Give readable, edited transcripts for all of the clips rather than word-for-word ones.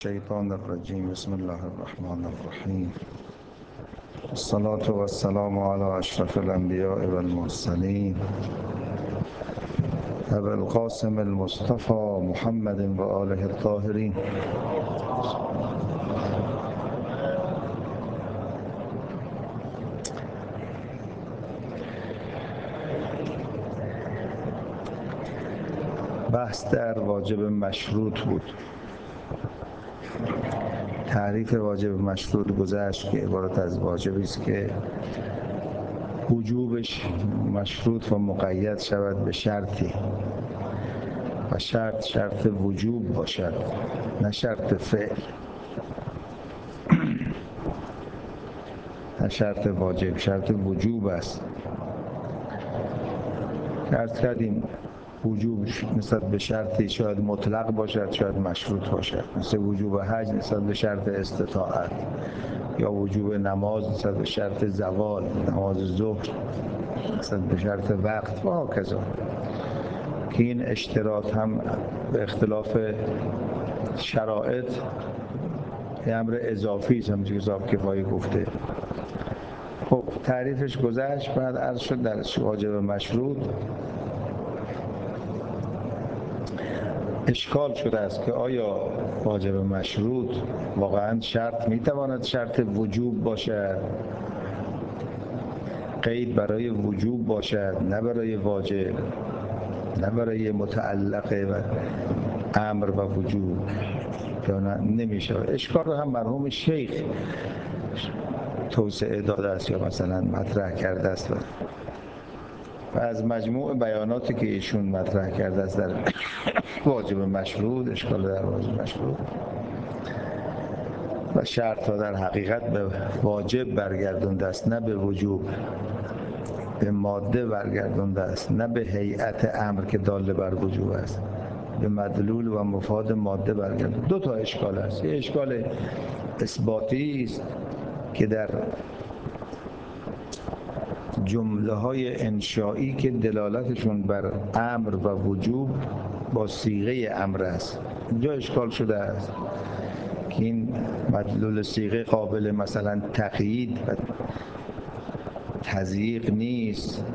الشيطان الرجيم بسم الله الرحمن الرحيم الصلاة والسلام على أشرف الأنبياء والمرسلين أبي القاسم المصطفى محمد وآله الطاهرين. بحث در واجب مشروط بود. تعریف واجب مشروط گذشت که عبارت از واجبی است که وجوبش مشروط و مقید شود به شرطی و شرط وجوب باشد نه شرط فعل، نه شرط واجب، شرط وجوب است. عرض کردیم وجوب نسبت به شرطی شاید مطلق باشد، شاید مشروط باشد، مثل وجوب حج نسبت به شرط استطاعت، یا وجوب نماز نسبت به شرط زوال، نماز ظهر نسبت به شرط وقت و هکذا. که این اشتراط هم به اختلاف شرایط یه امر اضافی است، همونجوری که صاحب کفایه گفته. خب تعریفش گذشت. بعد عرض شد در واجب مشروط اشکال شده است که آیا واجب مشروط واقعا شرط میتواند شرط وجوب باشد، قید برای وجوب باشد نه برای واجب، نه برای متعلق و امر و وجوب، یا نمیشه. اشکال رو هم مرحوم شیخ توسعه داده است یا مثلا مطرح کرده است و از مجموع بیاناتی که ایشون مطرح کرده است در واجب مشروط، اشکال در واجب مشروط و شرط ها در حقیقت به واجب برگردونده است نه به وجوب، به ماده برگردونده است نه به هیئت امر که دال بر وجوب است، به مدلول و مفاد ماده برگردونده. دو تا اشکال است. یه اشکال اثباتی است که در جمله های انشایی که دلالتشون بر امر و وجوب با صیغه امر است، اینجا اشکال شده است که این مدلول صیغه قابل مثلا تقیید و تضییق نیست.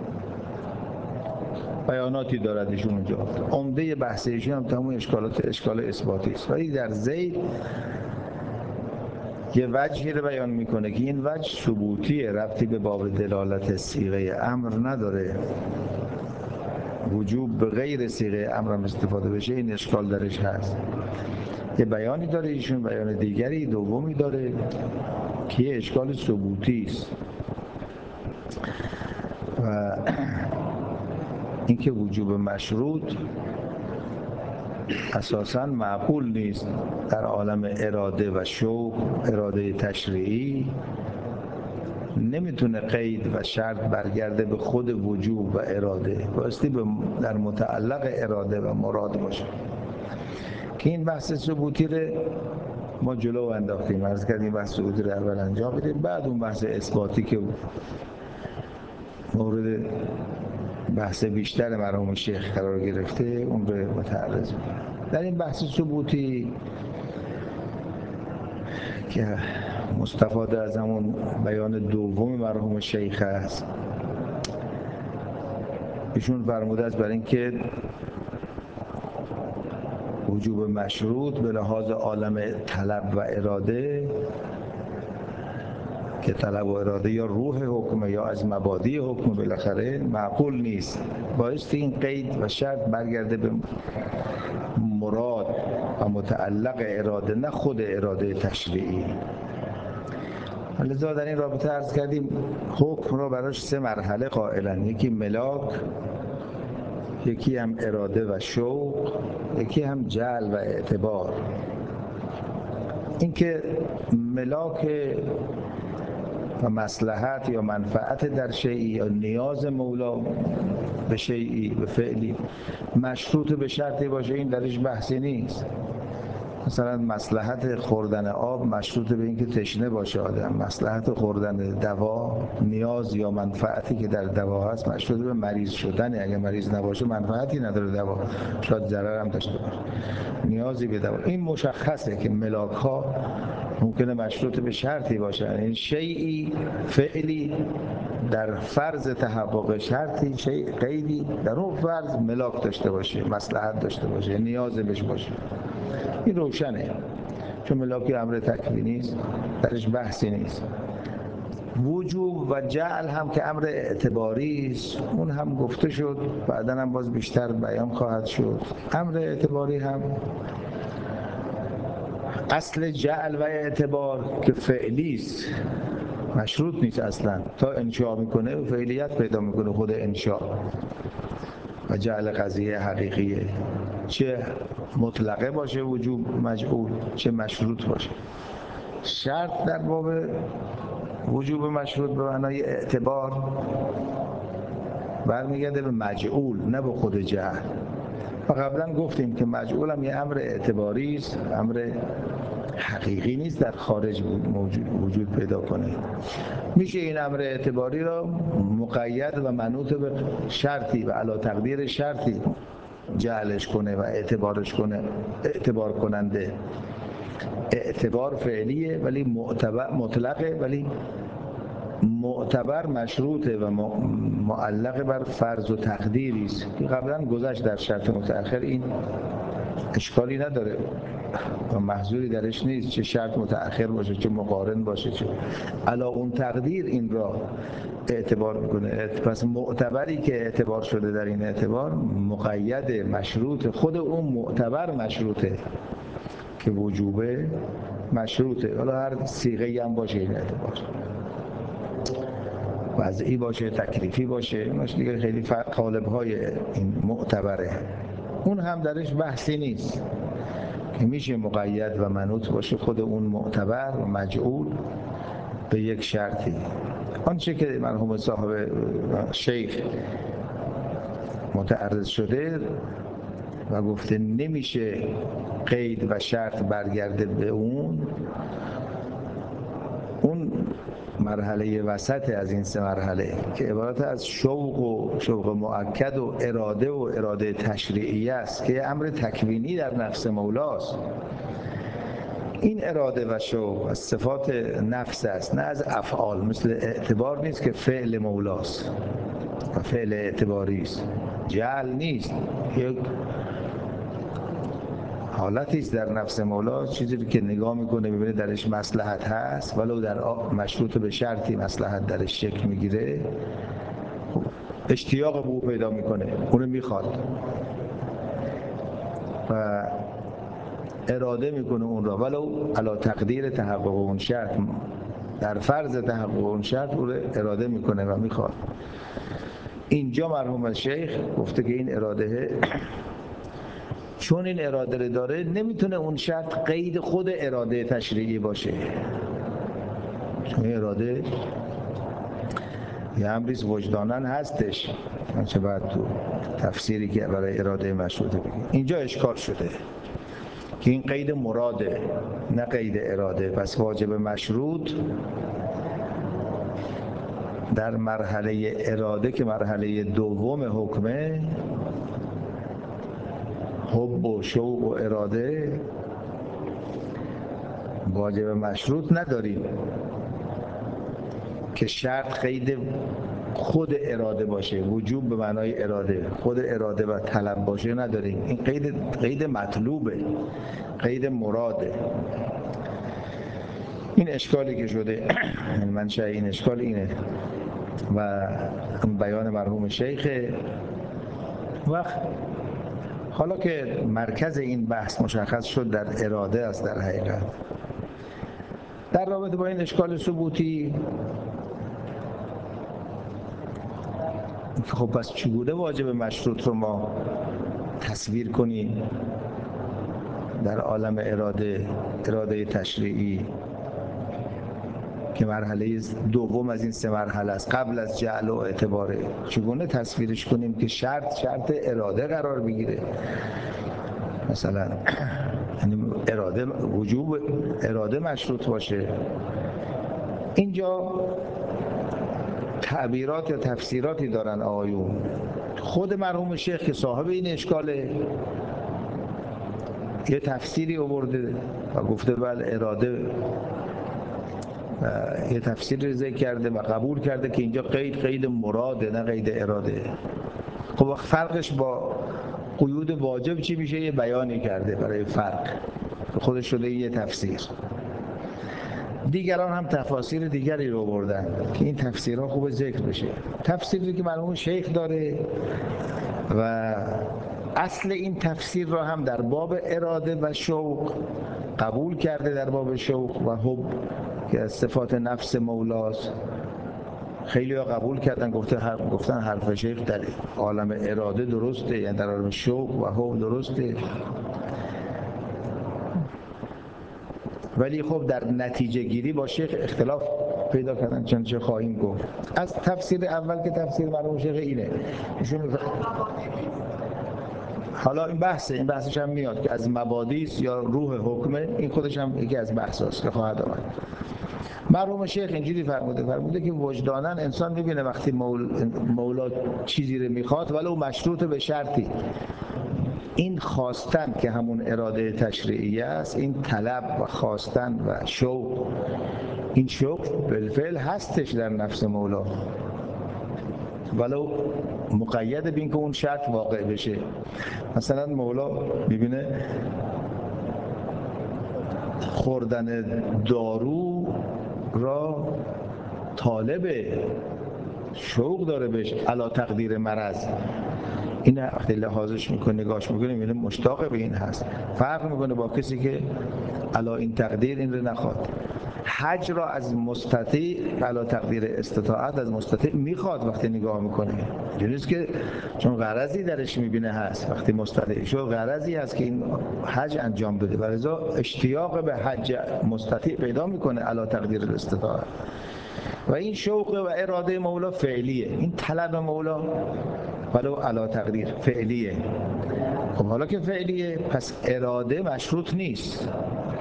بیاناتی دارد ایشون اونجا. عمده بحث ایشون هم تمام اشکال اثباتی است. ولی در ذیل یه وجهی رو بیان میکنه که این وجه ثبوتیه، ربطی به باب دلالت صیغه امر نداره. وجوب به غیر صیغه امر هم استفاده بشه، این اشکال درش هست. یه بیانی داره ایشون، بیان دیگری دومی داره که یه اشکال ثبوتی است و اینکه وجوب مشروط اساساً معقول نیست در عالم اراده و شوق، اراده تشریعی نمیتونه قید و شرط برگرده به خود وجوب و اراده، بایستی در متعلق اراده و مراد باشه. که این بحث ثبوتی رو ما جلو انداختیم، عرض کردیم بحث ثبوتی رو اول انجام بدیم، بعد اون بحث اثباتی که مورد بحث بیشتر مرحوم شیخ قرار گرفته اون رو متعرض می‌کنیم. در این بحث ثبوتی که مستفاده از همون بیان دوم مرحوم شیخ است، ایشون فرموده است برای اینکه وجوب مشروط به لحاظ عالم طلب و اراده، که طلب و اراده یا روح حکم یا از مبادی حکم بالاخره معقول نیست، بایستی این قید و شرط برگرده به مراد و متعلق اراده نه خود اراده تشریعی. لذا در این رابطه عرض کردیم حکم را براش 3 مرحله قائلن، یکی ملاک، یکی هم اراده و شوق، یکی هم جعل و اعتبار. اینکه ملاک و مصلحت یا منفعت در شیئی یا نیاز مولا به شیئی به فعلی مشروط به شرطی باشه، این درش بحثی نیست. مثلا مصلحت خوردن آب مشروط به اینکه تشنه باشه آدم، مصلحت خوردن دوا، نیاز یا منفعتی که در دوا هست مشروط به مریض شدن. اگه مریض نباشه منفعتی نداره دوا، شاید ضرر هم داشته باشه. نیازی به دوا این مشخصه که ملاک ها ممکنه مشروط به شرطی باشه، این شیئی فعلی در فرض تحقق شرطی، شیء قیدی در اون فرض ملاک داشته باشه، مصلحت داشته باشه، نیاز بهش باشه. این روشنه، چون ملاک امر تکوینی است، درش بحثی نیست. وجوب و جعل هم که امر اعتباری است، اون هم گفته شد، بعداً هم باز بیشتر بیان خواهد شد. امر اعتباری هم اصل جعل و اعتبار که فعلی است، مشروط نیست اصلا، تا انشاء میکنه و فعلیت پیدا میکنه خود انشاء و جعل قضیه حقیقیه، چه مطلقه باشه وجوب مجعول، چه مشروط باشه. شرط در باب وجوب مشروط به معنای اعتبار برمیگرده به مجعول، نه به خود جعل. و قبلا گفتیم که مجعول هم یه امر اعتباری است، امر حقیقی نیست در خارج وجود پیدا کنه. میشه این امر اعتباری را مقید و منوط به شرطی و علی تقدیر شرطی جعلش کنه و اعتبارش کنه، اعتبار کننده. اعتبار فعلیه ولی معتبر مطلقه، ولی معتبر مشروطه و معلق بر فرض و تقدیری است که قبلا گذشت در شرط متأخر. این اشکالی نداره و محظوری درش نیست، چه شرط متأخر باشه، چه مقارن باشه، چه علا اون تقدیر این را اعتبار میکنه. پس معتبری که اعتبار شده در این اعتبار مقید مشروط، خود اون معتبر مشروطه که وجوبه مشروطه، حالا هر صیغه‌ای هم باشه این اعتبار، وضعی باشه، تکلیفی باشه، ایناش دیگه خیلی قالب‌های این معتبره. اون هم درش بحثی نیست که میشه مقید و منوط باشه خود اون معتبر و مجعول به یک شرطی. آنچه که مرحوم صاحب شیخ متعرض شده و گفته نمیشه قید و شرط برگرده به اون مرحله وسط از این سه مرحله که عبارت از شوق مؤکد و اراده تشریعی است که امر تکوینی در نفس مولاست. این اراده و شوق از صفات نفس است، نه از افعال. مثل اعتبار نیست که فعل مولاست و فعل اعتباری است، جعل نیست، یک حالتی است در نفس مولا، چیزی که نگاه میکنه میبینه درش مصلحت هست، ولو در مشروط به شرطی مصلحت درش شکل میگیره، اشتیاق به او پیدا میکنه، اونو میخواد و اراده میکنه اون را، ولو علی تقدیر تحقق اون شرط، در فرض تحقق اون شرط او را اراده میکنه و میخواد. اینجا مرحوم شیخ گفته که این اراده چون این اراده رو داره نمیتونه اون شرط قید خود اراده تشریعی باشه، چون اراده یه امریز وجدانن هستش. چه بعد تو تفسیری که برای اراده مشروطه بگیم اینجا اشکال شده که این قید مراده نه قید اراده. پس واجب مشروط در مرحله اراده که مرحله دوم حکمه، حب و شوق و اراده، واجب مشروط نداریم که شرط قید خود اراده باشه، وجوب به معنای اراده، خود اراده و طلب باشه نداریم. این قید مطلوبه، قید مراده. این اشکالی که شده، منشأ این اشکال اینه و بیان مرحوم شیخ. وقت حالا که مرکز این بحث مشخص شد در اراده است، در حقیقت در رابطه با این اشکال ثبوتی خب پس چگونه واجب مشروط رو ما تصویر کنیم در عالم اراده تشریعی که مرحله دوم از این سه مرحله است، قبل از جعل و اعتباره، چگونه تصویرش کنیم که شرط اراده قرار بگیره؟ مثلا یعنی اراده، وجوب اراده مشروط باشه. اینجا تعبیرات یا تفسیراتی دارن آقایون. خود مرحوم شیخ که صاحب این اشکاله یه تفسیری آورده و گفته بله اراده، یه تفسیر ذکر کرده و قبول کرده که اینجا قید مراده نه قید اراده. خب فرقش با قیود واجب چی میشه؟ یه بیانی کرده برای فرق، خودش شده یه تفسیر. دیگران هم تفاسیر دیگری رو بردن که این تفسیرها خوب ذکر بشه. تفسیری که مرحوم شیخ داره و اصل این تفسیر را هم در باب اراده و شوق قبول کرده، در باب شوق و حب که از صفات نفس مولاست. خیلی ها قبول کردن، گفتن حرف شیخ در عالم اراده درسته، یعنی در عالم شوق و حب درسته. ولی خب در نتیجه گیری با شیخ اختلاف پیدا کردن، چه خواهیم گفت. از تفسیر اول که تفسیر مرحوم شیخ اینه، حالا این بحثش هم میاد که از مبادیس یا روح حکمه، این خودش هم یکی از بحثاست که خواهد آمد. مرحوم شیخ اینجوری فرموده که وجداناً انسان میبینه وقتی مولا چیزی رو میخواد ولو مشروط به شرطی. این خواستن که همون اراده تشریعی است، این طلب و خواستن و شوق، این شوق بالفعل هستش در نفس مولا، ولو مقید به این که اون شرط واقع بشه. مثلا مولا میبینه خوردن دارو را طالب شوق داره بهش علا تقدیر مرض، این وقتی لحاظش میکنه نگاهش میکنه میبینه مشتاق به این هست. فرق میکنه با کسی که علا این تقدیر این رو نخواد. حج را از مستطیع علا تقدیر استطاعت از مستطیع میخواد وقتی نگاه میکنه، اینجوریست که چون غرضی درش میبینه هست، وقتی مستطیع شد غرضی هست که این حج انجام بده و لذا اشتیاق به حج مستطیع پیدا میکنه علا تقدیر الاستطاعت. و این شوق و اراده مولا فعلیه، این طلب مولا ولو علا تقدیر فعلیه. خب حالا که فعلیه پس اراده مشروط نیست.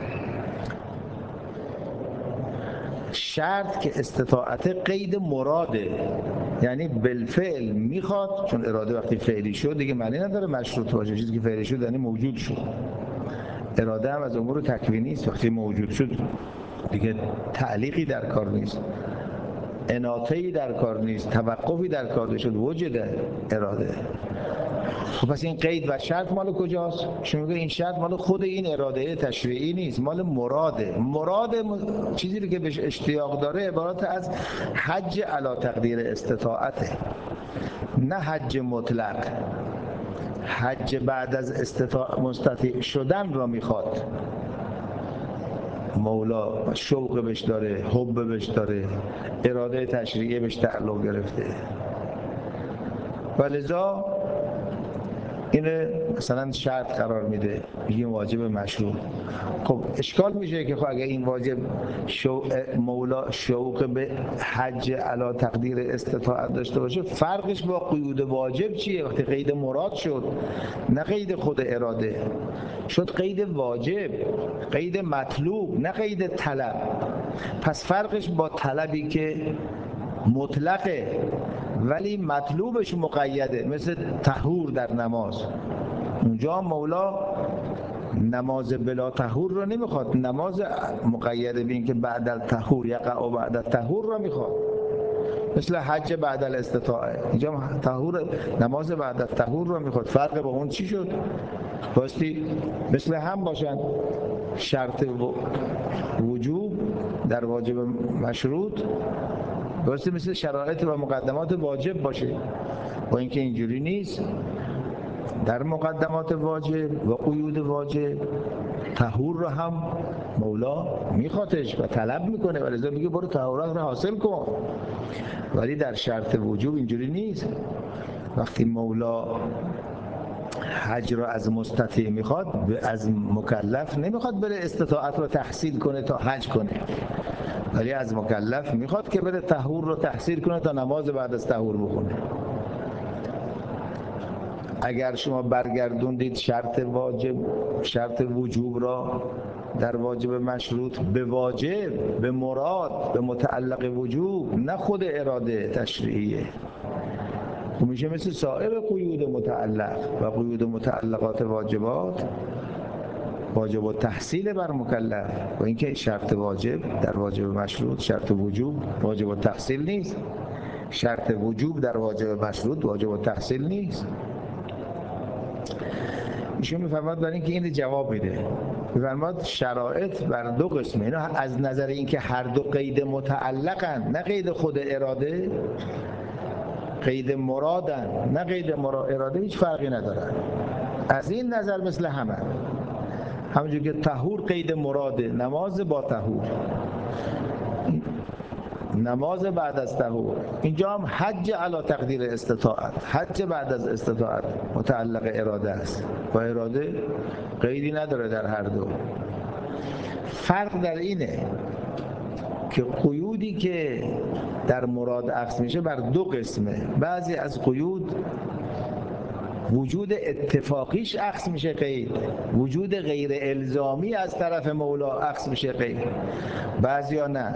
شرط که استطاعت قید مراده، یعنی بالفعل میخواد، چون اراده وقتی فعلی شد دیگه معنی نداره مشروط باشه، چیزی که فعلی شد یعنی موجود شد. اراده هم از امور تکوینی است، وقتی موجود شد دیگه تعلیقی در کار نیست، اناطه‌ای در کار نیست، توقفی در کار نشد، وجود اراده. خب پس این قید و شرط مال کجاست؟ شما میگه این شرط مال خود این اراده تشریعی نیست، مال مراده. چیزی که بهش اشتیاق داره عبارت از حج علی تقدیر استطاعته، نه حج مطلق. حج بعد از مستطیع شدن را میخواد مولا، شوق بهش داره، حب بهش داره، اراده تشریعی بهش تعلق گرفته و لذا اینه مثلا شرط قرار میده، میگه واجب مشروط. خب اشکال میشه که خب اگه این واجب مولا شوق به حج علی تقدیر استطاعت داشته باشه، فرقش با قیود واجب چیه؟ وقتی قید مراد شد، نه قید خود اراده شد، قید واجب، قید مطلوب، نه قید طلب. پس فرقش با طلبی که مطلقه ولی مطلوبش مقیده، مثل طهور در نماز. اونجا مولا نماز بلا طهور رو نمیخواد، نماز مقیده به این که بعد الطهور یقع و بعد الطهور رو میخواد، مثل حج بعد الاستطاعه. اینجا نماز بعد الطهور رو میخواد. فرق با اون چی شد؟ باستی مثل هم باشن، شرط وجوب در واجب مشروط باستی مثل شرایط و مقدمات واجب باشه، با اینکه اینجوری نیست. در مقدمات واجب و قیود واجب طهور رو هم مولا میخوادش و طلب میکنه و لذا میگه برو طهارت رو حاصل کن. ولی در شرط وجوب اینجوری نیست. وقتی مولا حج رو از مستطیع میخواد، از مکلف نمیخواد بره استطاعت رو تحصیل کنه تا حج کنه، ولی از مکلف میخواد که بره طهور رو تحصیل کنه تا نماز بعد از طهور بخونه. اگر شما برگردوندید شرط وجوب را در واجب مشروط به واجب، به مراد، به متعلق وجوب، نه خود اراده تشریعیه، خب میشه مثل سایر قیود متعلق و قیود متعلقات واجبات واجب التحصیل بر مکلف. و اینکه شرط واجب در واجب مشروط شرط وجوب واجب التحصیل نیست، شرط وجوب در واجب مشروط واجب التحصیل نیست. ایشون میفرماد برای اینکه این جواب میده، میفرماد شرایط بر دو قسمه. اینا از نظر اینکه هر دو قید متعلقن، نه قید خود اراده، قید مرادن نه قید اراده، هیچ فرقی ندارن. از این نظر مثل همونجور که طهور قید مراده، نماز با طهور، نماز بعد از طهور. اینجا هم حج علی تقدیر استطاعت، حج بعد از استطاعت متعلق اراده است، با اراده قیدی نداره در هر دو. فرق در اینه که قیودی که در مراد اخذ میشه بر دو قسمه. بعضی از قیود وجود اتفاقیش اخذ میشه قید، وجود غیر الزامی از طرف مولا اخذ میشه قید. بعضیا نه،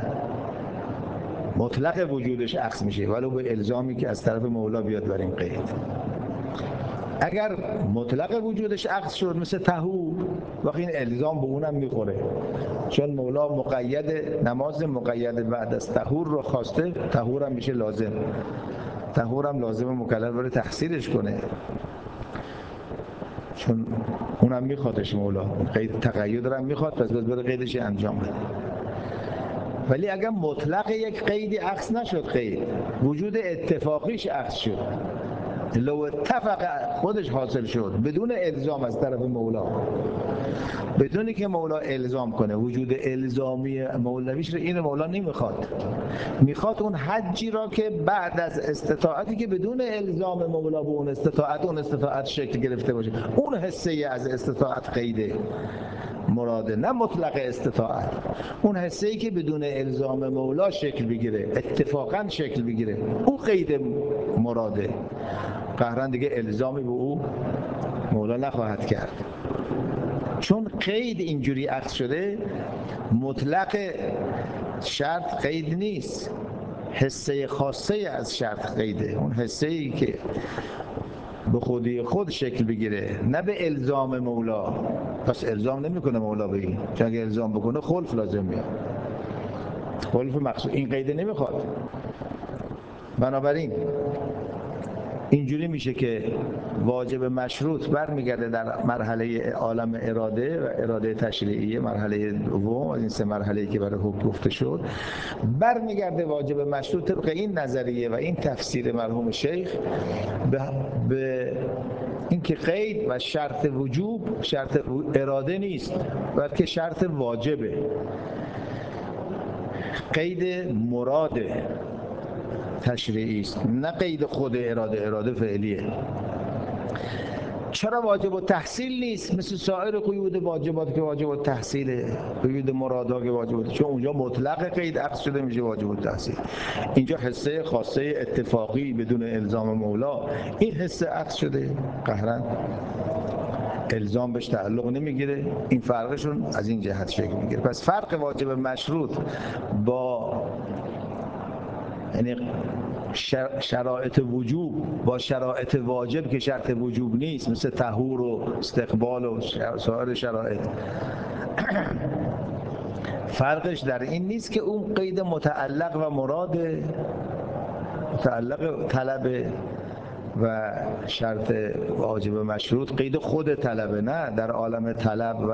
مطلق وجودش اخذ میشه ولو به الزامی که از طرف مولا بیاد بر این قید. اگر مطلق وجودش اخذ شد مثل طهور، وقتی این الزام به اونم میخوره، چون مولا مقید نماز مقید بعد از طهور رو خواسته، طهور هم میشه لازم، طهور هم لازم مکلف بره تحصیلش کنه، چون اونم میخوادش مولا، قید تقید رو هم میخواد، پس بره قیدش انجام بده. ولی اگر مطلق یک قیدی اخذ نشد، قید وجود اتفاقیش اخذ شد، لو اتفق خودش حاصل شد بدون الزام از طرف مولا، بدونی که مولا الزام کنه، وجود الزامی مولویش رو این مولا نمیخواد، میخواد اون حجی را که بعد از استطاعتی که بدون الزام مولا به اون استطاعت شکل گرفته باشه، اون حصه از استطاعت قیده مراده، نه مطلق استطاعت، اون حصه‌ای که بدون الزام مولا شکل بگیره، اتفاقا شکل بگیره، اون قید مراده، قهرن دیگه الزامی به او مولا نخواهد کرد. چون قید اینجوری اخذ شده، مطلق شرط قید نیست، حصه خاصه از شرط قیده، اون حصه‌ای که به خودی خود شکل بگیره، نه به الزام مولا. پس الزام نمیکنه مولا به این، چون اگه الزام بکنه خلف لازم میاد، خلف مقصود این قیده نمیخواد. بنابراین اینجوری میشه که واجب مشروط برمیگرده در مرحله عالم اراده و اراده تشریعیه، مرحله دوم از این سه مرحله‌ای که برای حکم گفته شد، برمیگرده واجب مشروط طبق این نظریه و این تفسیر مرحوم شیخ به اینکه قید و شرط وجوب شرط اراده نیست، بلکه شرط واجبه، قید مراده تشریعی است، نه قید خود اراده فعلیه. چرا واجب التحصیل نیست مثل سایر قیود واجبات که واجب التحصیله، قیود مرادها که واجبات، چون اونجا مطلق قید اخذ شده میشه واجب التحصیل، اینجا حصه خاصه اتفاقی بدون الزام مولا، این حصه اخذ شده، قهرن الزام بهش تعلق نمیگیره. این فرقشون از این جهت شکل میگیره. پس فرق واجب مشروط با یعنی شرایط وجوب با شرایط واجب که شرط وجوب نیست، مثل طهور و استقبال و سایر شرایط، فرقش در این نیست که اون قید متعلق و مراد متعلق طلب و شرط واجب مشروط قید خود طلبه، نه، در عالم طلب و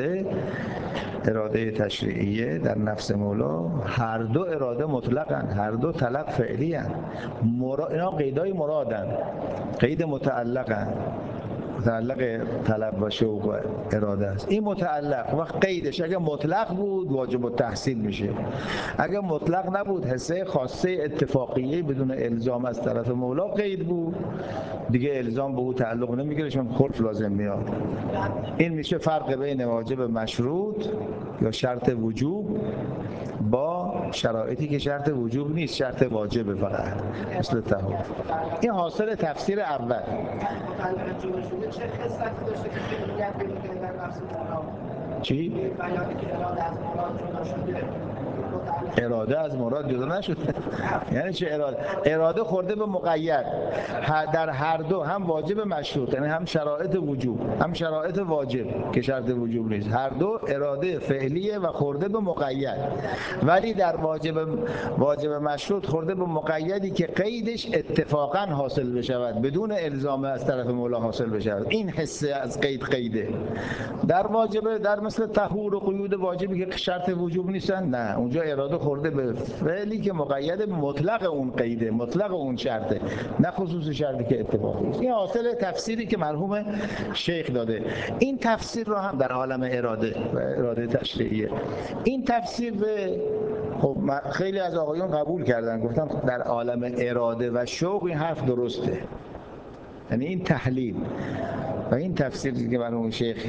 اراده تشریعیه در نفس مولا هر دو اراده مطلقن، هر دو طلب فعلی هن. اینا قیدای مرادن، قید متعلقن متعلق طلب و شوق و اراده است. این متعلق وقت قیدش اگه مطلق بود واجب التحصیل میشه، اگه مطلق نبود حصه خاصه اتفاقیه بدون الزام از طرف مولا قید بود دیگه الزام به او تعلق نمیگیره چون خلف لازم میاد. این میشه فرق بین واجب مشروط یا شرط وجوب با شرایطی که شرط وجوب نیست، شرط واجب فقط، مثل طهور. این حاصل تفسیر اول. متعلق جدا شده چه خصلتی داشته که میگن که در نفس مولا چی؟ بیانی که اراده از مراد جدا شده. اراده از مراد جدا نشده. یعنی چه اراده؟ اراده خورده به مقید. در هر دو هم واجب مشروط، یعنی هم شرایط وجوب هم شرایط واجب که شرط وجوب نیست، هر دو اراده فعلیه و خورده به مقید. ولی در واجب مشروط خورده به مقیدی که قیدش اتفاقا حاصل بشود بدون الزام از طرف مولا حاصل بشود. این حصه از قیده. در واجب، در مثل طهور و قیود واجبی که شرط وجوب نیستن، نه، اونجا اراده خورده به فعلی که مقید مطلق اون قیده، مطلق اون شرطه، نه خصوص شرطی که اتفاقی است. این حاصل تفسیری که مرحوم شیخ داده. این تفسیر رو هم در عالم اراده و اراده تشریعیه. این تفسیر به خب خیلی از آقایون قبول کردن، گفتن در عالم اراده و شوق این حرف درسته. یعنی این تحلیل و این تفسیری که مرحوم شیخ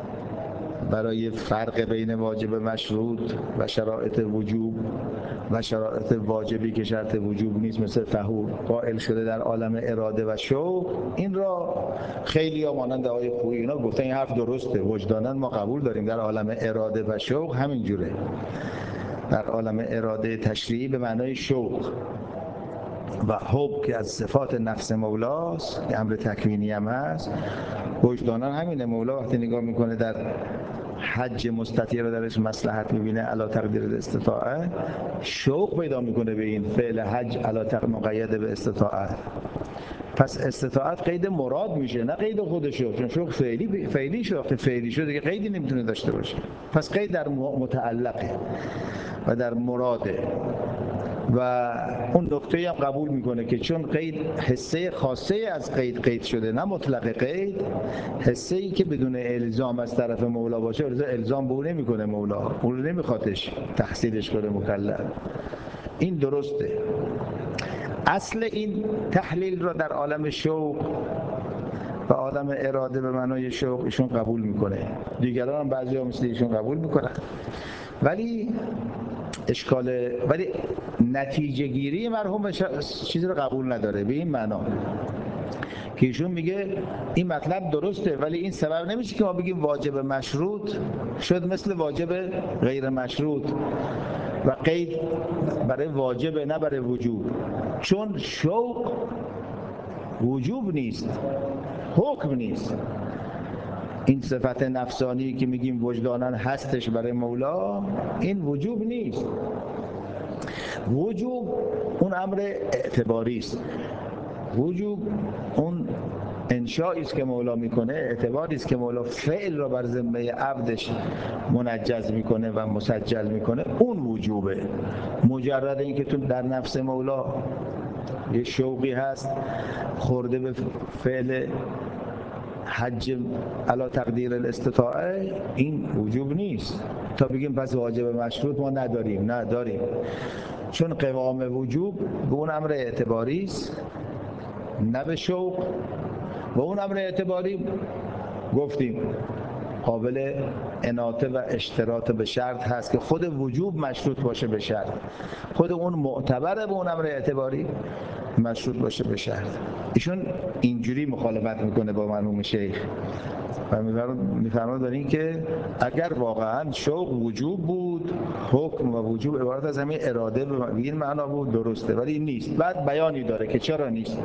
برای فرق بین واجب مشروط و شرایط وجوب و شرایط واجبی که شرط وجوب نیست مثل طهور قائل شده در عالم اراده و شوق، این را خیلی ها مانند آقای خویی اینا گفتن این حرف درسته، وجداناً ما قبول داریم در عالم اراده و شوق همین جوره. در عالم اراده تشریعی به معنای شوق و حب که از صفات نفس مولاست که امر تکوینی هم هست، وجداناً همینه. مولا وقتی نگاه میکنه در حج مستطیع رو درش مصلحت میبینه علی تقدیر الاستطاعه، شوق پیدا میکنه به این فعل حج علی تقدیر مقید به استطاعت. پس استطاعت قید مراد میشه نه قید خودشو، چون شوق فعلی شد، فعلی شد دیگه قیدی نمیتونه داشته باشه. پس قید در متعلقه و در مراده. و اون نکته هم قبول میکنه که چون قید حصه خاصه از قید شده نه مطلق قید، حصه ای که بدون الزام از طرف مولا باشه الزام به اون نمیکنه، مولا اون نمیخوادش تحصیلش کنه مکلف. این درسته. اصل این تحلیل را در عالم شوق و عالم اراده به معنای شوق ایشون قبول میکنه، دیگران هم بعضی ها مثل ایشون قبول میکنن. ولی نتیجه گیری مرحوم چیزی رو قبول نداره به این معنا که ایشون میگه این مطلب درسته ولی این سبب نمیشه که ما بگیم واجب مشروط شد مثل واجب غیر مشروط و قید برای واجب نه برای وجوب، چون شوق وجوب نیست، حکم نیست. این صفت نفسانی که میگیم وجداناً هستش برای مولا، این وجوب نیست. وجوب اون امر اعتباری است. وجوب اون انشایی است که مولا میکنه، اعتباری است که مولا فعل را بر ذمه عبدش منجز میکنه و مسجل میکنه، اون وجوبه. مجرد اینکه تو در نفس مولا یه شوقی هست خورده به فعل حج علی تقدیر الاستطاعه، این وجوب نیست. تا بگیم پس واجب مشروط ما نداریم، نه داریم، چون قوام وجوب به اون امر اعتباری است نه به شوق. و اون امر اعتباری گفتیم قابل اناطه و اشتراط به شرط هست که خود وجوب مشروط باشه به شرط، خود اون معتبره به اون امر اعتباری مشروط باشه به شرط. ایشون اینجوری مخالفت میکنه با مرحوم شیخ و میفرماید در این که اگر واقعا شوق وجوب بود، حکم و وجوب عبارت از همین اراده به این معنا بود، درسته، ولی این نیست. بعد بیانی داره که چرا نیست،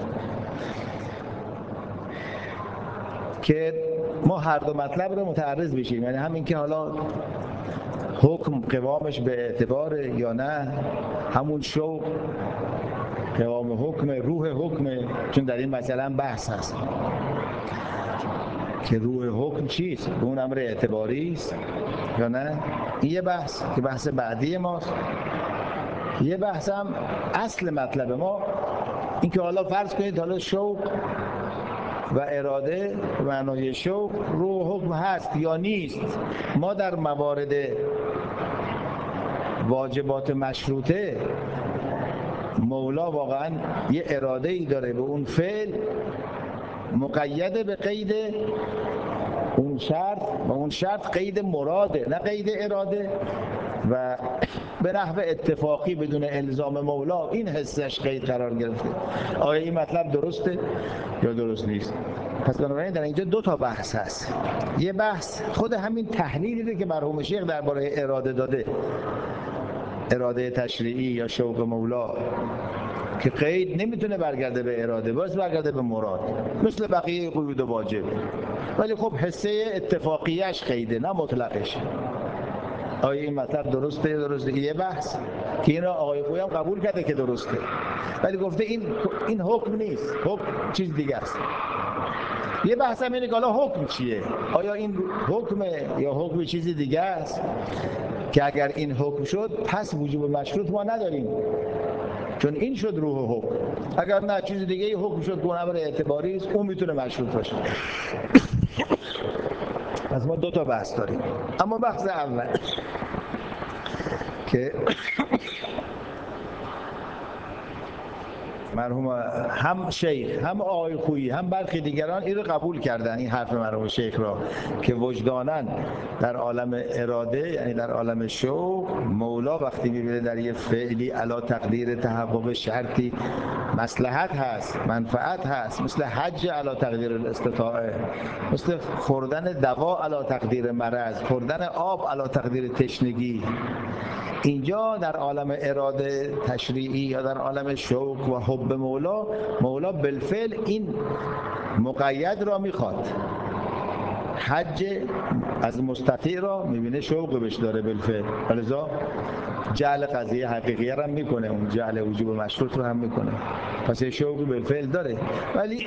که ما هر دو مطلب رو متعرض بشیم، یعنی همین که حالا حکم قوامش به اعتباره یا نه، همون شوق قوام حکم، روح حکم، چون در این مسئله هم بحث هست که روح حکم چیست، به اون امر اعتباری است یا نه. این یه بحث که بحث بعدی ماست. یه بحث هم اصل مطلب ما این که حالا فرض کنید حالا شوق و اراده به معنای شوق روح و حکم هست یا نیست. ما در موارد واجبات مشروطه مولا واقعا یه اراده ای داره به اون فعل مقیده به قید اون شرط و اون شرط قید مراده نه قید اراده و به نحو اتفاقی بدون الزام مولا این حسش قید قرار گرفته. آیا این مطلب درسته یا درست نیست؟ پس بنابراین در اینجا دو تا بحث هست. یه بحث خود همین تحلیلی که مرحوم شیخ درباره اراده داده، اراده تشریعی یا شوق مولا که قید نمیتونه برگرده به اراده، باید برگرده به مراد مثل بقیه قیود واجب، ولی خب حسه اتفاقیش قیده نه مطلقش. آیا این مطلب درسته؟ یه بحث که این را آقای خویی هم قبول کرده که درسته، ولی گفته این حکم نیست، حکم چیز دیگه است. یه بحث هم اینه که حالا حکم چیه؟ آیا این حکمه یا حکم چیزی دیگه است که اگر این حکم شد پس وجوب مشروط ما نداریم چون این شد روح حکم. اگر نه چیز دیگه ای حکم شد گونه بر اعتباری است، اون میتونه مشروط باشه. پس ما دو تا بحث داریم. اما بحث اول که مرحوم هم شیخ هم آقای خویی هم برخی دیگران این رو قبول کردن، این حرف مرحوم شیخ را، که وجداناً در عالم اراده یعنی در عالم شوق مولا وقتی میبینه در یه فعلی علی تقدیر تحقق شرطی مصلحت هست، منفعت هست، مثل حج علی تقدیر الاستطاعه، مثل خوردن دوا علی تقدیر مرض، خوردن آب علی تقدیر تشنگی، اینجا در عالم اراده تشریعی یا در عالم شوق و حب مولا بالفعل این مقید را میخواد. حج از مستطیع را میبینه شوق بهش داره بالفعل، ولذا جعل قضیه حقیقیه را میکنه، اون جعل وجوب مشروط رو هم میکنه، پس یه شوقی بالفعل داره. ولی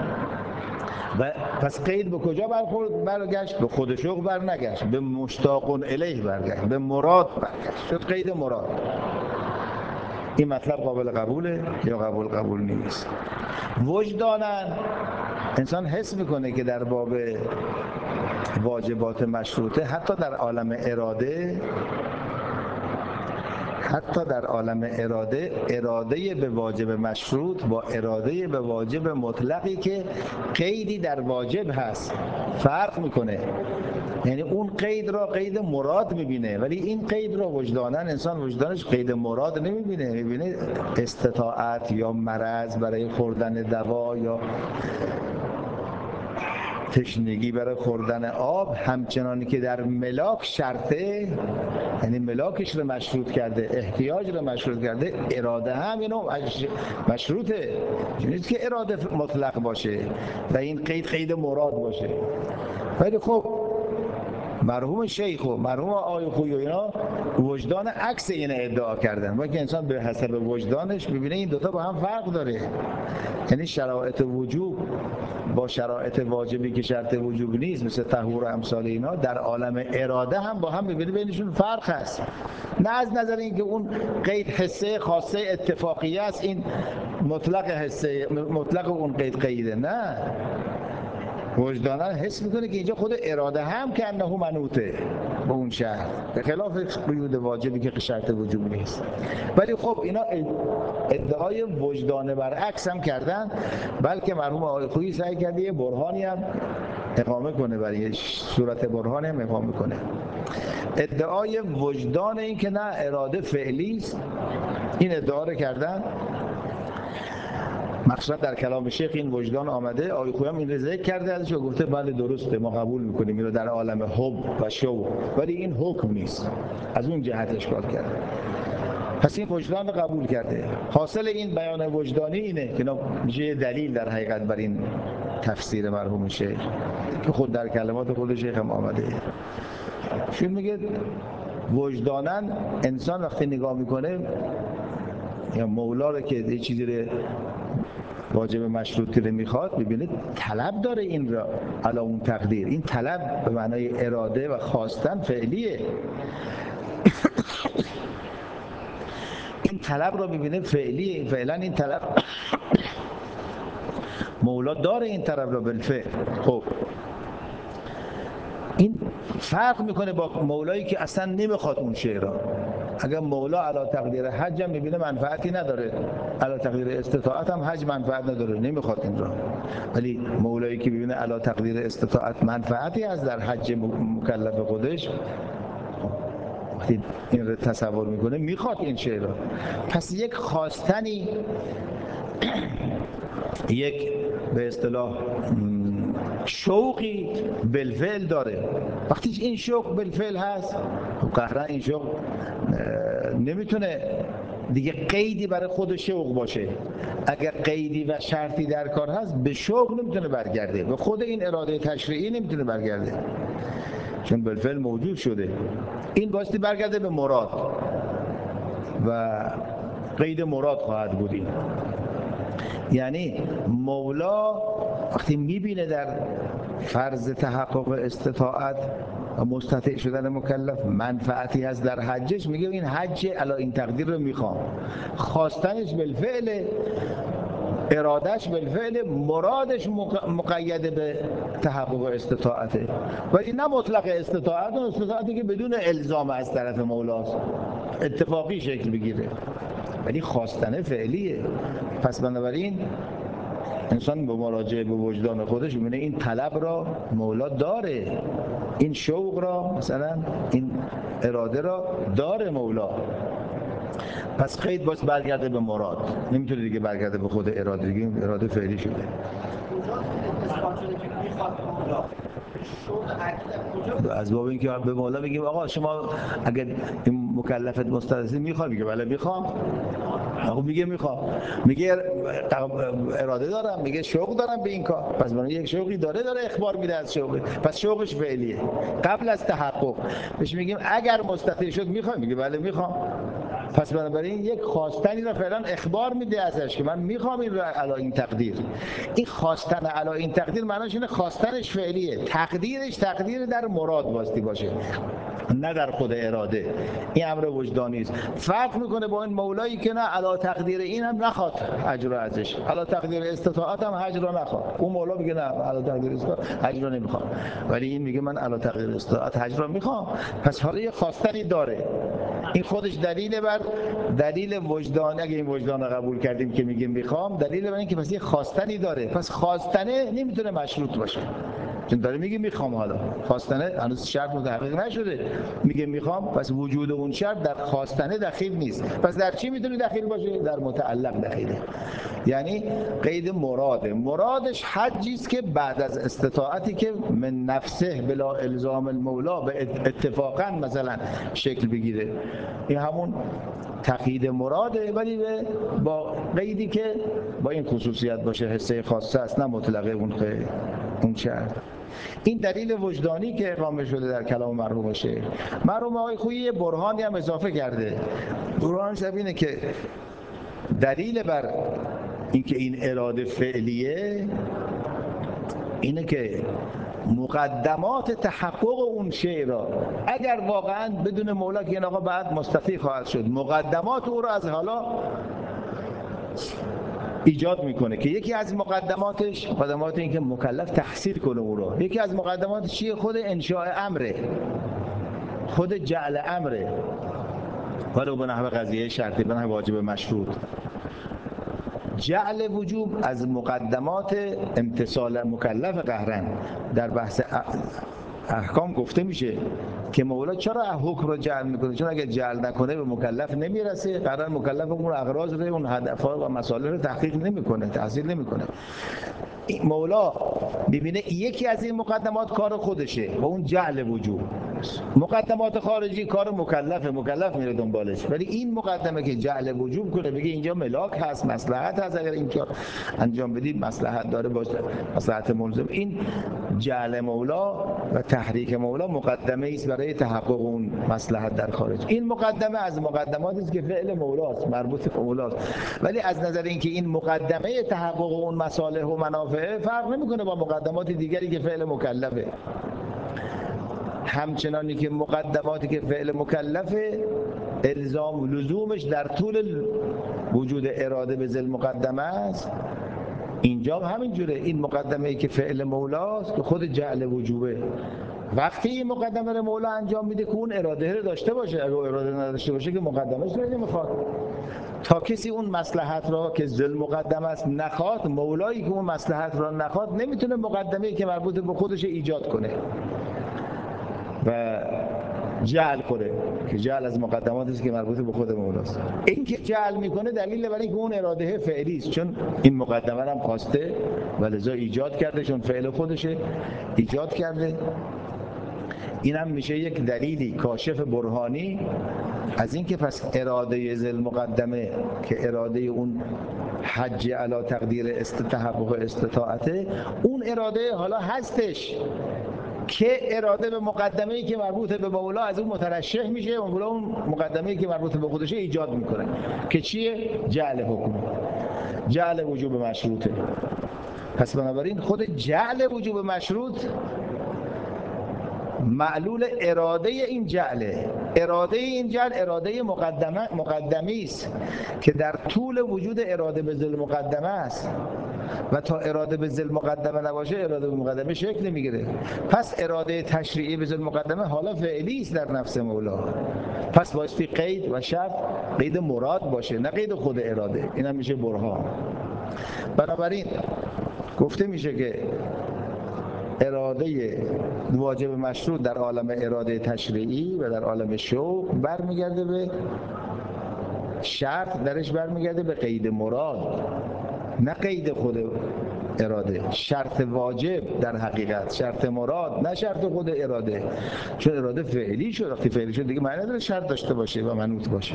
پس قید به کجا برگشت؟ به خود شوق برنگشت، به مشتاق الیه برگشت، به مراد برگشت، شد قید مراد. این مطلب قابل قبوله یا قبول نیست؟ وجداناً انسان حس میکنه که در باب واجبات مشروطه حتی در عالم اراده به واجب مشروط با اراده به واجب مطلقی که قیدی در واجب هست فرق میکنه. یعنی اون قید را قید مراد میبینه، ولی این قید را وجداناً انسان وجدانش قید مراد نمیبینه، میبینه استطاعت یا مرض برای خوردن دوا یا تشنگی برای خوردن آب همچنانی که در ملاک شرطه، یعنی ملاکش رو مشروط کرده، احتیاج رو مشروط کرده، اراده هم اینو مشروطه، نیست که اراده مطلق باشه و این قید مراد باشه. ولی خب مرحوم شیخ و مرحوم آقای خویی و اینا وجدان عکس این ادعا کردن، با که انسان به حسب وجدانش ببینه این دوتا با هم فرق داره. یعنی شرایط وجوب با شرایط واجبی که شرط وجوب نیست مثل طهور و امثال اینا در عالم اراده هم با هم ببینه بینشون فرق هست. نه از نظر اینکه اون قید حسه خاصه اتفاقیه است، این مطلق حسه مطلق اون قیده، نه، وجداناً حس میکنه که اینجا خود اراده هم که انه منوطه به اون شرط، به خلاف قیود واجبی که شرط وجوب نیست. ولی خب اینا ادعای وجدان برعکس هم کردن، بلکه مرحوم آقای خویی سعی کرده یه برهانی هم اقامه کنه، برای صورت برهان هم اقامه کنه. ادعای وجدان این که نه اراده فعلی است، این ادعا رو کردن. مقصد در کلام شیخ این وجدان آمده، آقای خویی هم این ذکر کرده ازش و گفته بله درسته، ما قبول میکنیم اینو در عالم حب و شوق، ولی این حکم نیست، از اون جهت اشکال کرده. پس این وجدان رو قبول کرده. حاصل این بیان وجدانی اینه که میشه دلیل در حقیقت بر این تفسیر مرحوم شیخ که خود در کلمات خود شیخ هم آمده. چون میگه وجداناً انسان وقتی نگاه میکنه یا مولا رو که یه چیزی رو واجب مشروطی رو میخواد ببینه طلب داره این را علی اون تقدیر، این طلب به معنای اراده و خواستن فعلیه. این طلب رو ببینه فعلیه، فعلا این طلب مولا داره این طرف را بالفعل. خب این فرق میکنه با مولایی که اصلا نمیخواد اون شی را. اگر مولا علی تقدیر حج هم میبینه منفعتی نداره، علی تقدیر استطاعت هم حج منفعت نداره، نمیخواد این را. ولی مولایی که ببینه علی تقدیر استطاعت منفعتی از در حج مکلف خودش، وقتی این رو تصور میکنه میخواد این شی را. پس یک خواستنی، یک به اصطلاح شوقی بالفعل داره. وقتی این شوق بالفعل هست، قهرن این شوق نمیتونه دیگه قیدی برای خود شوق باشه. اگر قیدی و شرطی در کار هست، به شوق نمیتونه برگرده، به خود این اراده تشریعی نمیتونه برگرده، چون بالفعل موجود شده. این باستی برگرده به مراد و قید مراد خواهد بود. این یعنی مولا وقتی میبینه در فرض تحقق استطاعت و مستطیع شدن مکلف منفعتی هست در حجش، میگه این حج علی این تقدیر رو میخوام. خواستنش بالفعل، ارادش بالفعل، مرادش مقید به تحقق استطاعته، ولی نه مطلق استطاعت، و استطاعتی که بدون الزام از طرف مولاست، اتفاقی شکل بگیره، ولی خواستنه فعلیه. پس بنابراین انسان با مراجعه به وجدان خودش می‌بینه این طلب را مولا داره، این شوق را، مثلا این اراده را داره مولا. پس قید باید برگرده به مراد، نمیتونه دیگه برگرده به خود اراده، دیگه اراده فعلی شده. از باب اینکه به مولا بگیم آقا شما اگر این مکلفت مستحضی میخوای، میگه بله میخوام. خب میگه میخوام، میگه اراده دارم، میگه شوق دارم به این کار. پس من یک شوقی داره اخبار میده از شوقی، پس شوقش فعلیه قبل از تحقق. بهش میگیم اگر مستطیع شد میخوای، میگه بله میخوام. پس بنابراین یک خواستنی را فعلا اخبار میده ازش که من میخوام این را علی این تقدیر. این خواستن علی این تقدیر معناش اینه خواستنش فعلیه، تقدیرش تقدیر در مراد واسطی باشه، نه در خود اراده. این امر وجدانی است. فرق میکنه با این مولایی که نه علی تقدیر این هم نخواد حج را ازش، علی تقدیر استطاعت هم حج را نخواد. اون مولا میگه نه علی تقدیر استطاعت حج را نمیخوام، ولی این میگه من علی تقدیر استطاعت حج را میخوام. پس حالا یه خواستنی داره. این خودش دلیل بر دلیل وجدان، اگه این وجدان رو قبول کردیم که میگیم میخوام، دلیل بر این که پس یه خواستنی داره. پس خواستنه نمیتونه مشروط باشه، چون داره میگه میخوام. حالا خواستنه هنوز شرط متحقق نشده، میگه میخوام، پس وجود اون شرط در خواستنه دخیل نیست. پس در چی میتونه دخیل باشه؟ در متعلق دخیله. یعنی قید مراده، مرادش حجی است که بعد از استطاعتی که من نفسه بلا الزام المولا به اتفاقا مثلا شکل بگیره. این همون تقیید مراده، ولی با قیدی که با این خصوصیت باشه، حسه خاصه است، نه مطلقه اون شرط. این دلیل وجدانی که اقامه شده در کلام مرحوم شیخ. مرحوم آقای خویی یه برهانی هم اضافه کرده. برهانش اینه که دلیل بر اینکه این اراده فعلیه اینه که مقدمات تحقق اون شی را اگر واقعا بدون مولا که این آقا بعد مستطیع خواهد شد، مقدمات او را از حالا ایجاد میکنه که یکی از مقدماتش مقدمات این که مکلف تحصیل کنه او را، یکی از مقدماتش چیه؟ خود انشاء امره، خود جعل امره، ولو به نحو قضیه شرطی، به نحو واجب مشروط. جعل وجوب از مقدمات امتثال مکلف قهرن. در بحث احکام گفته میشه که مولا چرا حکم رو جعل میکنه؟ چون اگه جعل نکنه به مکلف نمیرسه، قرار مکلف اون اغراض رو، اون هدفها و مصالح رو تحقیق نمیکنه، تحصیل نمیکنه. مولا ببینه یکی از این مقدمات کار خودشه و اون جعل وجوب. مقدمات خارجی کار مکلف میره دنبالش، ولی این مقدمه که جعل وجوب کنه، بگه اینجا ملاک هست، مصلحت هست، اگر این کار انجام بدید مصلحت داره، باشه مصلحت ملزم. این جعل مولا و تحریک مولا مقدمه است برای تحقق اون مصلحت در خارج. این مقدمه از مقدماتی است که فعل مولاست، مربوط به مولاست، ولی از نظر اینکه این مقدمه تحقق اون مصالح و منافع فرق نمیکنه با مقدمات دیگری که فعل مکلفه. همچنانی که مقدماتی که فعل مکلفه الزام لزومش در طول وجود اراده به ذل مقدمه است، اینجا همین جوره. این مقدمه‌ای که فعل مولاست که خود جعل وجوبه. وقتی این مقدمه رو مولا انجام میده که اون اراده رو داشته باشه، اگه اراده نداشته باشه که مقدمه‌اش رو نمیخواد. تا کسی اون مصلحت را که ذل مقدمه است نخواد، مولایی که اون مصلحت را نخواد نمیتونه مقدمه‌ای که مربوط به خودش ایجاد کنه و جعل کنه، که جعل از مقدماتی است که مربوط به خود مولاست. این که جعل میکنه دلیل برای اینکه اون اراده فعلی است، چون این مقدمه رو هم خواسته و لذا ایجاد کرده، چون فعل خودشه ایجاد کرده. این هم میشه یک دلیلی کاشف برهانی از اینکه پس اراده ذل مقدمه که اراده اون حج علی تقدیر تحقق استطاعته، اون اراده حالا هستش که اراده به مقدمه‌ای که مربوط به مولا از اون مترشح میشه و مولا اون مقدمه‌ای که مربوط به خودشه ایجاد میکنه که چیه؟ جعل حکم، جعل وجوب مشروطه. پس بنابراین خود جعل وجوب مشروط معلول اراده این جعله. اراده این جعل اراده مقدمی است که در طول وجود اراده به ذل مقدمه است و تا اراده به ذل مقدمه نباشه اراده به مقدمه شکل نمیگیره. پس اراده تشریعی به ذل مقدمه حالا فعلی است در نفس مولا. پس بایستی قید و شرط قید مراد باشه، نه قید خود اراده. این هم میشه برهان. بنابراین گفته میشه که اراده واجب مشروط در عالم اراده تشریعی و در عالم شوق برمیگرده به شرط، درش برمیگرده به قید مراد، نه قید خود اراده. شرط واجب در حقیقت، شرط مراد نه شرط خود اراده، چون اراده فعلی شد. وقتی فعلی شد دیگه معنی نداره شرط داشته باشه و منوط باشه.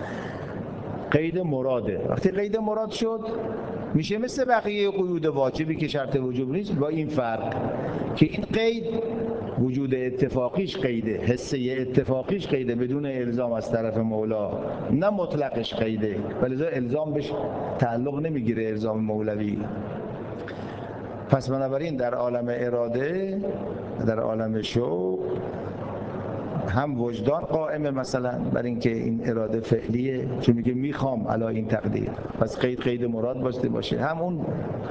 قید مراده. وقتی قید مراد شد میشه مثل بقیه قیود واجبی که شرط وجوب نیست، با این فرق که این قید وجود اتفاقیش قیده، حسه اتفاقیش قیده بدون الزام از طرف مولا، نه مطلقش قیده، ولی الزام بهش تعلق نمیگیره، الزام مولوی. پس بنابراین در عالم اراده، در عالم شوق هم وجدان قائمه مثلا بر اینکه این اراده فعلیه، چون میگه میخوام علی این تقدیر، پس قید مراد باشه. هم اون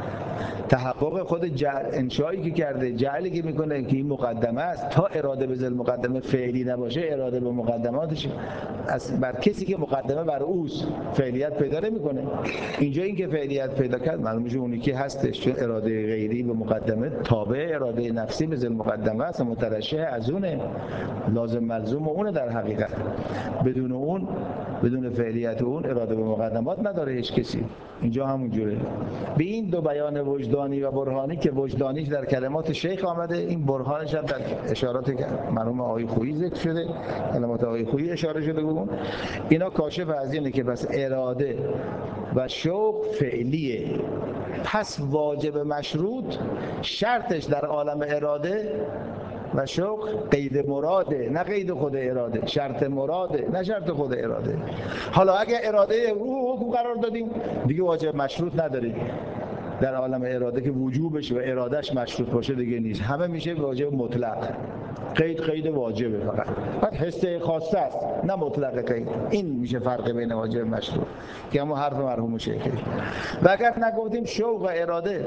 تحقق خود انشایی که کرده، جعلی که میکنه که این مقدمه است، تا اراده به ذل مقدمه فعلی نباشه اراده به مقدماتش از بر کسی که مقدمه بر اوست فعلیت پیدا نمیکنه. اینجا این که فعلیت پیدا کرد معلوم میشه اون یکی هستش، چون اراده غیری به مقدمه تابع اراده نفسی به ذل مقدمه است، مترشح از اونه، لازم ملزوم اونه. در حقیقت بدون اون، بدون فعلیت اون اراده به مقدمات نداره هیچ کسی. اینجا همون جوره. به این دو بیان وجدانی و برهانی که وجدانیش در کلمات شیخ آمده، این برهانش هم در اشارات مرحوم آقای خویی ذکر شده، کلمات آقای خویی اشاره شده بود. اینا کاشف از اینه که پس اراده و شوق فعلیه، پس واجب مشروط شرطش در عالم اراده و شوق قید مراده، نه قید خود اراده. شرط مراده نه شرط خود اراده. حالا اگه اراده رو حکم قرار دادیم دیگه واجب مشروط نداریم. در عالم اراده که وجوبش و ارادهش مشروط باشه دیگه نیست، همه میشه واجب مطلق. قید واجبه فقط حسه خاصه است، نه مطلق قید. این میشه فرق بین واجب و مشروط که همون حرف مرحوم شیخه. و اگر نگفتیم شوق و اراده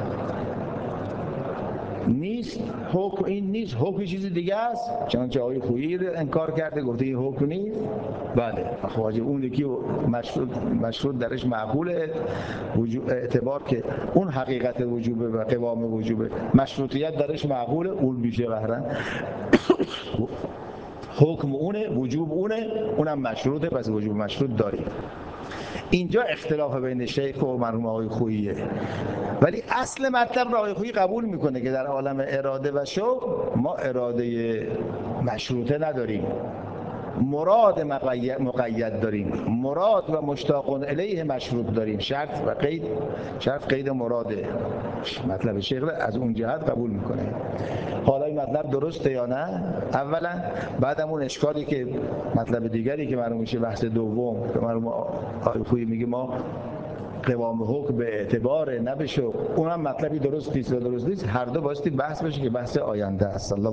نیست، حکم این نیست، حکم چیز دیگه است، چنانچه آقای خویی انکار کرده، گفته این حکم نیست. بله واجب اون یکی مشروط درش معقوله، اعتبار که اون حقیقت وجوبه و قوام وجوبه، مشروطیت درش معقوله، اون میشه قهرن حکم اونه، وجوب اونه، اونم مشروطه، پس وجوب مشروط داریم. اینجا اختلاف بین شیخ و مرحوم آقای خوییه، ولی اصل مطلب را آقای خویی قبول میکنه که در عالم اراده و شوق ما اراده مشروطه نداریم، مراد مقید داریم، مراد و مشتاق الیه مشروط داریم. شرط و قید، شرط قید مراده. مطلب شیخ از اون جهت قبول میکنه. حالا این مطلب درسته یا نه اولا، بعدم اون اشکالی که مطلب دیگری که معلوم میشه بحث دوم که مرحوم آقای خویی میگه ما قوام حکم به اعتبار نه به شوق، اونم مطلبی درست نیست و درست نیست. هر دو بایستی بحث بشه که بحث آینده است.